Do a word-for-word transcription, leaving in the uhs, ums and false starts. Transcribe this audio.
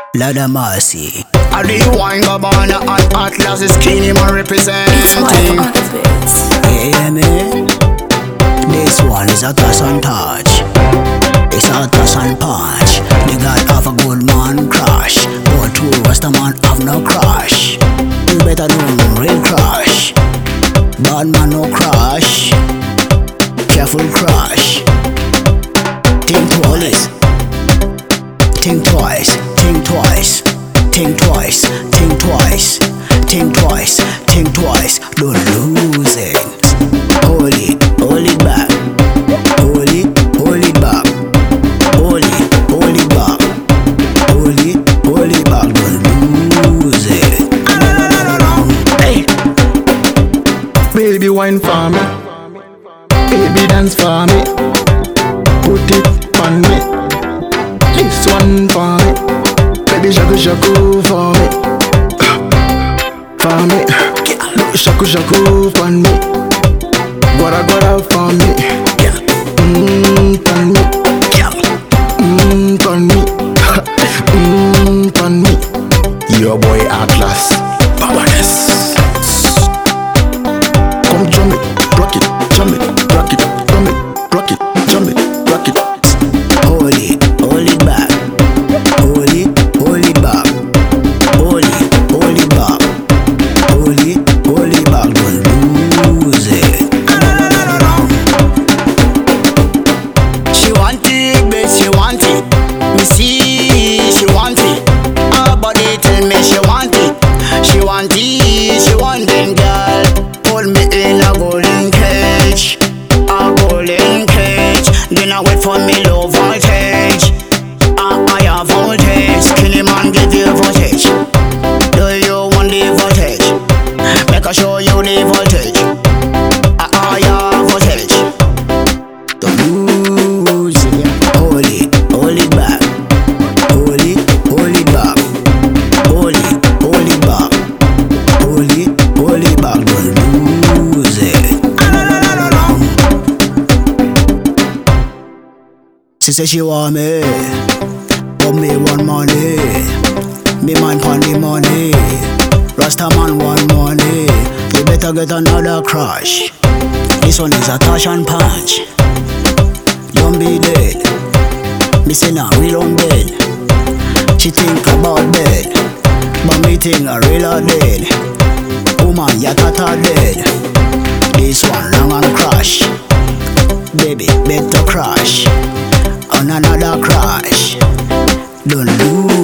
Lord of mercy. I do you wine Gabbana and Atlas is skinny man representing. You hear me? This one is a toss and touch. It's a toss and punch. The God have a good man crash, but two Rasta man have no crash. You better know real crash. Bad man no crash. Careful crash. Think twice. Think twice. Think twice. Think twice. Think twice. Think twice. Think twice. Don't lose it. Hold it. Hold it back. Hold it. Hold it back. Hold it. Hold it back. Hold it. Hold it back. Don't lose it. Hey. Baby wine for me. Baby dance for me. Put it on me. This one for me. Baby shaku shaku for me. For me. Shaku shaku for me. Guara guara for me. Mmm for me. Mmm for me. Mmm for me. Your boy Atlas. Powerless. Come jump it, rock it, jump it, rock it, jump it, rock it, jump it, rock it. Hold it, hold it back. Hold it, hold it back. Hold it, hold it back. Hold it, hold it back. Don't lose it. She want it, babe, she want it. Me see, she want it. Her body tell me she want it. She want it, she want it, girl. Hold me in a golden cage, a golden cage. Then I wait for me low voltage, a higher voltage. Skinny man give you voltage. Do you want the voltage? Make I show you the voltage, a higher voltage. Don't lose it. Hold it, hold it back. Hold it, hold it back. Hold it, hold it back. Hold it, hold it back. Don't lose it. She say she want me, but me want money. Me man pon the money. Rasta man want money. You better get another crush. This one is a touch and punch. Don't be dead. Me say nah, real on bed. She think about bed, but me think a real or dead. Woman, ya tata dead. This one long and crash. Baby, better crash. On another crash. Don't lose